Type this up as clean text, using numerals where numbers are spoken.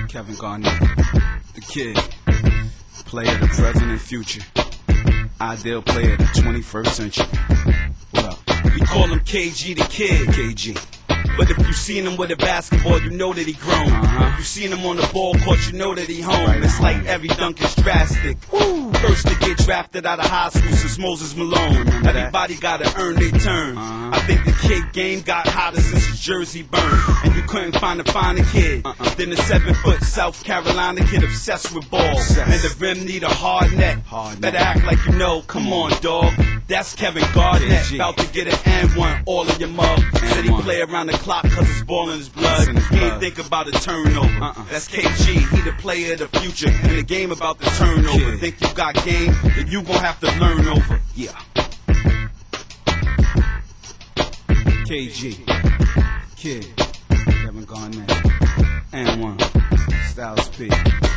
Kevin Garnett, the kid, player of the present and future, ideal player of the 21st century. What up? We call him KG the Kid. KG. But if you seen him with a basketball, you know that he grown. You seen him on the ball court, you know that he home. Right. It's like every dunk is drastic. First to get drafted out of high school since Moses Malone. Remember that? Everybody gotta earn their turn. I think the kid game got hotter since his jersey burned. And you couldn't find a finer kid than the 7-foot South Carolina kid obsessed with balls. Obsessed. And the rim need a hard net. Hard Better net. act like you know. Come on, dog. That's Kevin Garnett. KG. About to get an and one all in your mug. Said he And one. play around the clock cause it's ball in his blood. It's in his He ain't blood. think about a turnover. That's KG, he the player of the future. And the game about the turnover. Kid. Think you got game, then you gon' have to learn over. Yeah. KG, kid, Kevin Garnett, and one, Styles P.